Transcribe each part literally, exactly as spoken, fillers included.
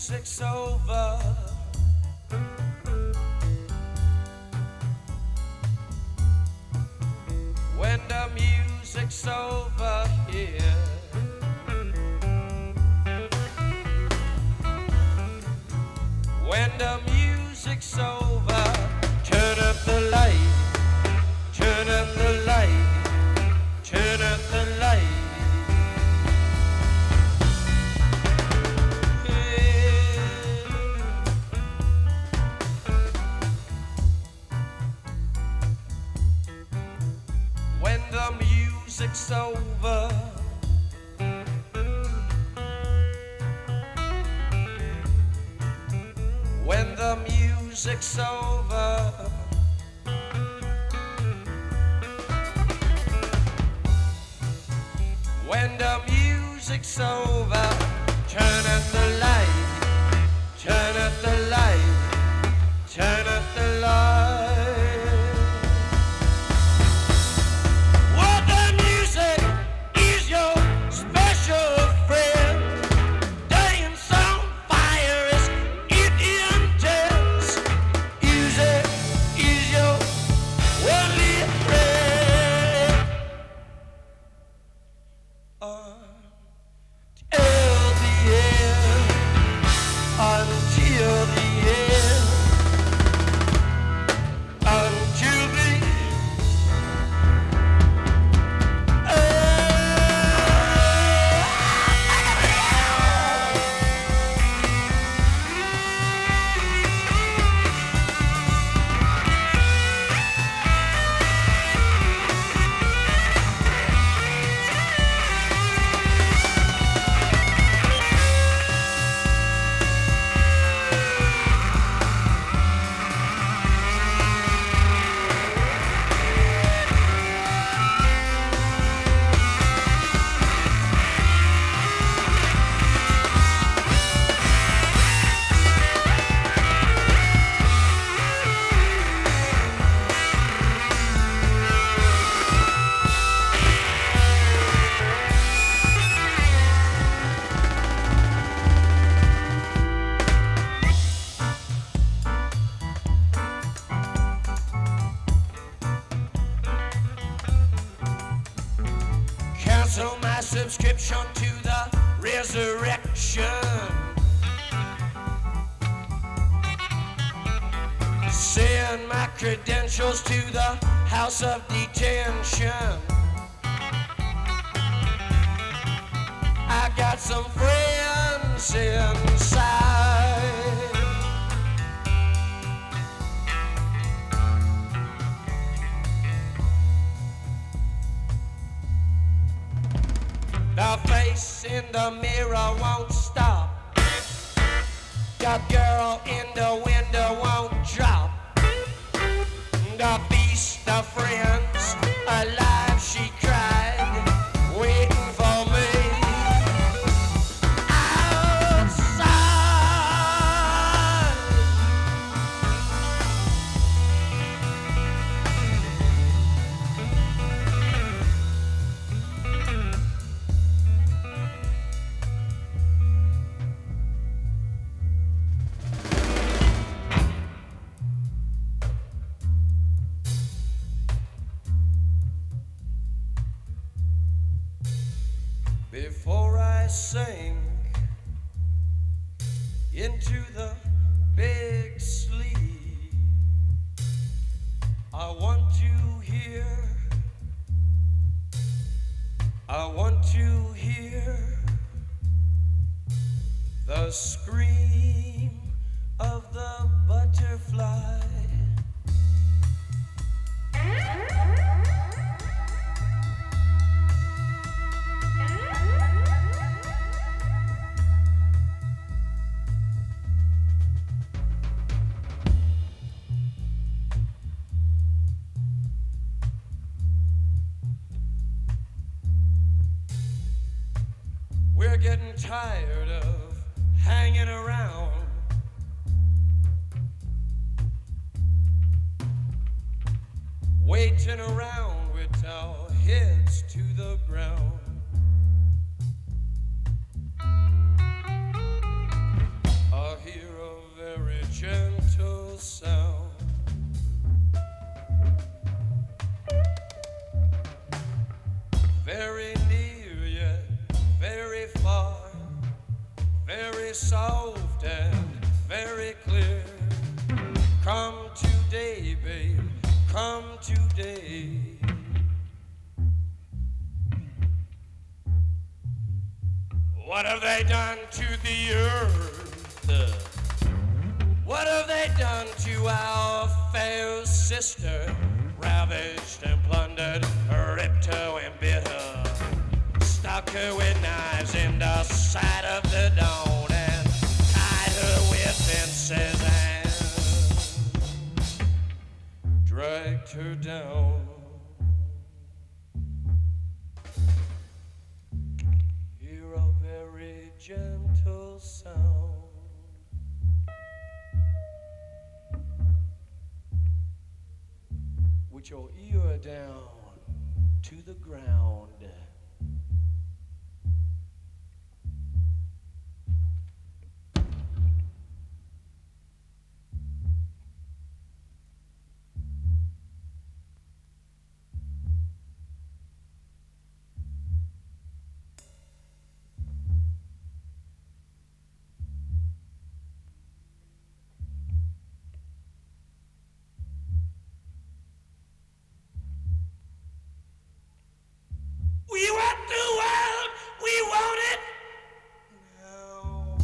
music's over, when the music's over here, when the music's over, turn up the light, turn up the light, turn up the light. When the music's over, when the music's over, when the music's over, turn up the light, turn up the light, turn up the light. Cancel my subscription to the resurrection. Send my credentials to the house of detention. I got some friends inside. The face in the mirror won't stop. The girl in the window won't drop. The beast of friends, alive she cried, waiting for me outside. Before I sink into the big sleep, I want to hear, I want to hear the scream of the butterfly. We're getting tired of hanging around. Waiting around with our heads to the ground. sound. Very near yet very far, very soft and very clear. Come today, babe, come today. What have they done to the earth? What have they done to our fair sister? Ravaged and plundered, ripped her and bit her, stuck her with knives in the side of the dawn, and tied her with fences and dragged her down. Hear a very gentle sound. With your ear down to the ground. We want the world, we want it now.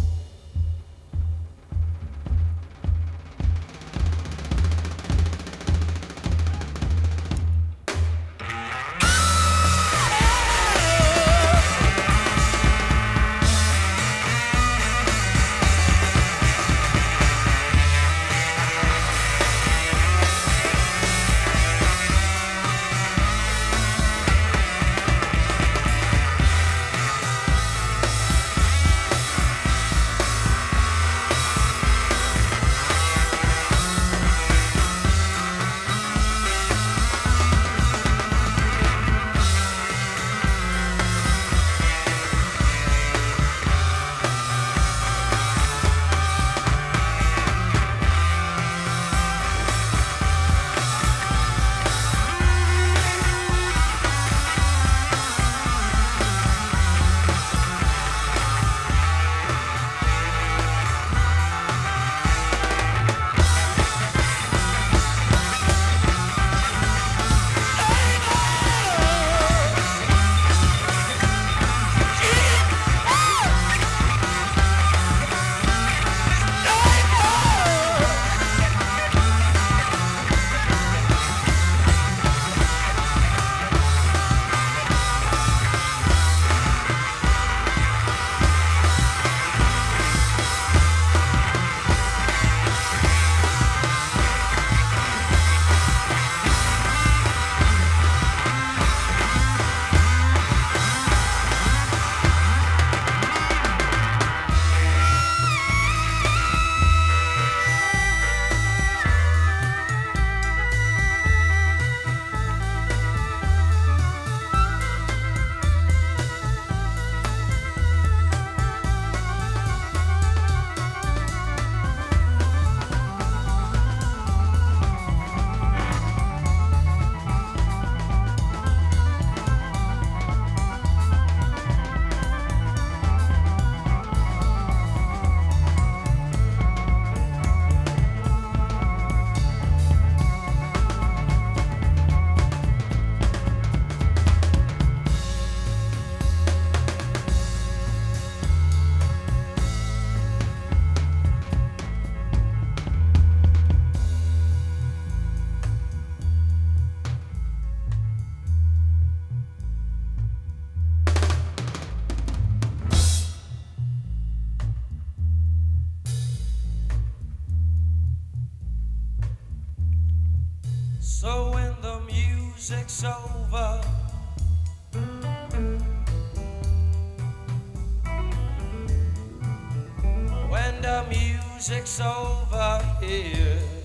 So when the music's over, when the music's over here,